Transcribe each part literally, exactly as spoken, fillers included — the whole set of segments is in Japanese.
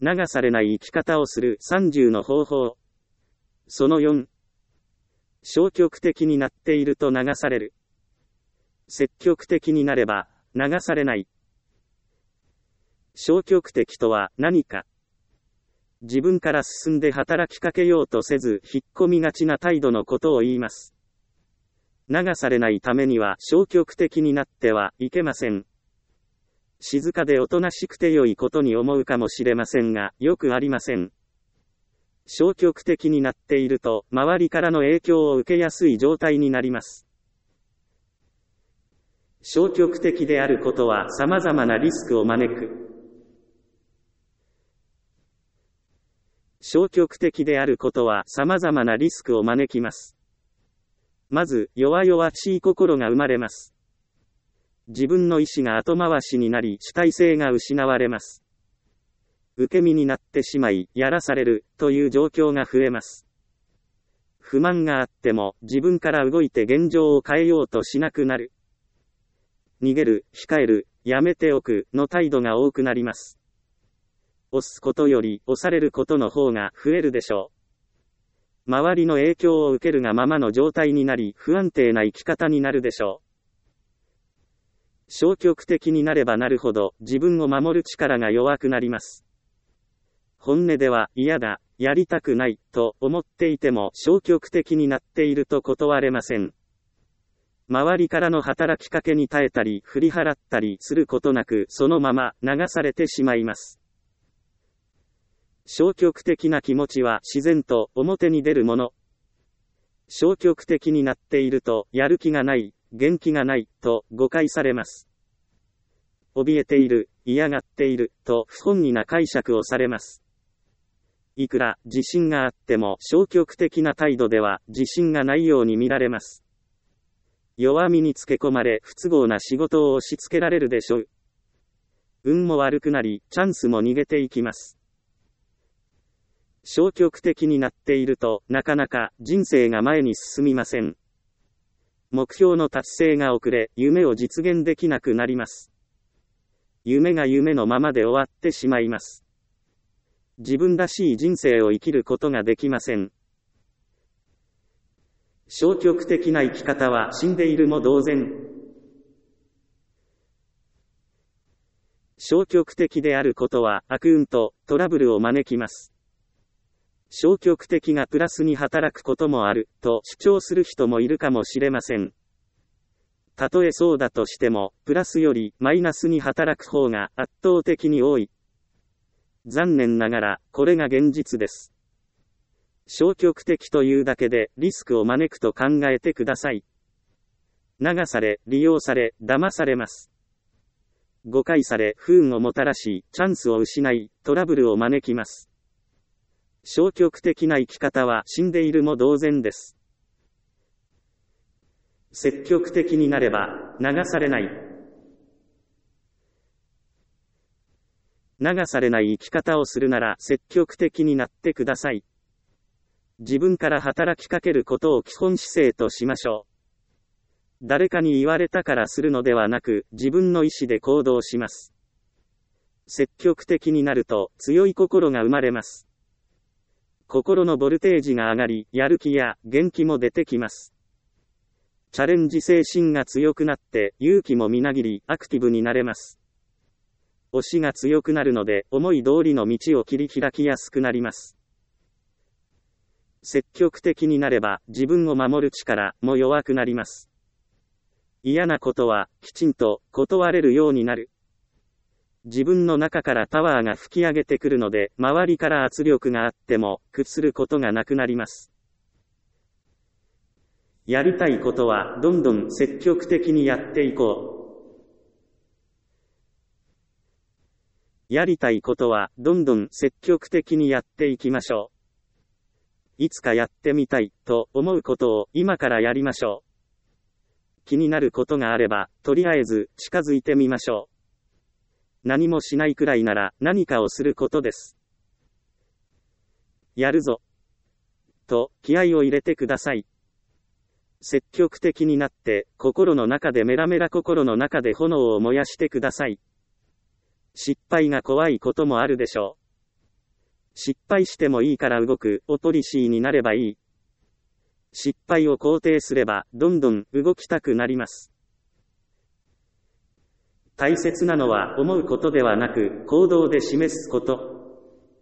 流されない生き方をするさんじゅうの方法。そのよん。消極的になっていると流される。積極的になれば、流されない。消極的とは何か。自分から進んで働きかけようとせず、引っ込みがちな態度のことを言います。流されないためには消極的になってはいけません。静かでおとなしくて良いことに思うかもしれませんが、よくありません。消極的になっていると、周りからの影響を受けやすい状態になります。消極的であることは様々なリスクを招く。消極的であることは様々なリスクを招きます。まず、弱々しい心が生まれます。自分の意志が後回しになり主体性が失われます。受け身になってしまい、やらされるという状況が増えます。不満があっても自分から動いて現状を変えようとしなくなる。逃げる、控える、やめておくの態度が多くなります。押すことより押されることの方が増えるでしょう。周りの影響を受けるがままの状態になり不安定な生き方になるでしょう。消極的になればなるほど自分を守る力が弱くなります。本音では嫌だ、やりたくないと思っていても消極的になっていると断れません。周りからの働きかけに耐えたり振り払ったりすることなくそのまま流されてしまいます。消極的な気持ちは自然と表に出るもの。消極的になっているとやる気がない、元気がないと誤解されます。怯えている、嫌がっていると不本意な解釈をされます。いくら自信があっても消極的な態度では自信がないように見られます。弱みにつけ込まれ不都合な仕事を押し付けられるでしょう。運も悪くなりチャンスも逃げていきます。消極的になっているとなかなか人生が前に進みません。目標の達成が遅れ、夢を実現できなくなります。夢が夢のままで終わってしまいます。自分らしい人生を生きることができません。消極的な生き方は死んでいるも同然。消極的であることは悪運とトラブルを招きます。消極的がプラスに働くこともあると主張する人もいるかもしれません。たとえそうだとしても、プラスよりマイナスに働く方が圧倒的に多い。残念ながら、これが現実です。消極的というだけでリスクを招くと考えてください。流され、利用され、騙されます。誤解され、不運をもたらし、チャンスを失い、トラブルを招きます。消極的な生き方は死んでいるも同然です。積極的になれば、流されない。流されない生き方をするなら積極的になってください。自分から働きかけることを基本姿勢としましょう。誰かに言われたからするのではなく、自分の意思で行動します。積極的になると強い心が生まれます。心のボルテージが上がり、やる気や元気も出てきます。チャレンジ精神が強くなって、勇気もみなぎり、アクティブになれます。推しが強くなるので、思い通りの道を切り開きやすくなります。積極的になれば、自分を守る力も弱くなります。嫌なことは、きちんと断れるようになる。自分の中からパワーが吹き上げてくるので、周りから圧力があっても、屈することがなくなります。やりたいことは、どんどん積極的にやっていこう。やりたいことは、どんどん積極的にやっていきましょう。いつかやってみたい、と思うことを、今からやりましょう。気になることがあれば、とりあえず、近づいてみましょう。何もしないくらいなら何かをすることです。やるぞ。と気合を入れてください。積極的になって心の中でメラメラ心の中で炎を燃やしてください。失敗が怖いこともあるでしょう。 失敗してもいいから動くをポリシーになればいい。失敗を肯定すれば、どんどん動きたくなります。大切なのは思うことではなく、行動で示すこと。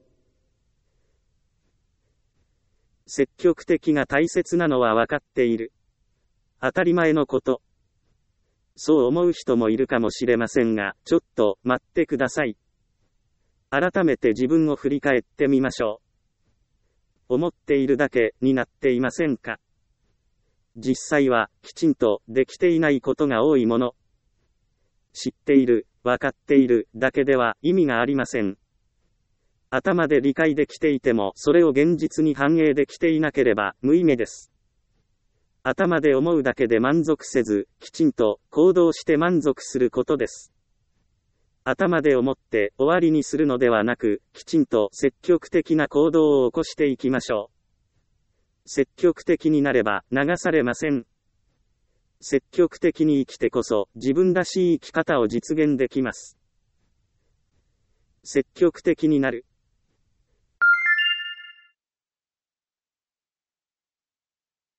積極的が大切なのは分かっている。当たり前のこと。そう思う人もいるかもしれませんが、ちょっと待ってください。改めて自分を振り返ってみましょう。思っているだけになっていませんか？実際はきちんとできていないことが多いもの。知っている、分かっているだけでは意味がありません。頭で理解できていてもそれを現実に反映できていなければ無意味です。頭で思うだけで満足せず、きちんと行動して満足することです。頭で思って終わりにするのではなく、きちんと積極的な行動を起こしていきましょう。積極的になれば流されません。積極的に生きてこそ自分らしい生き方を実現できます。積極的になる。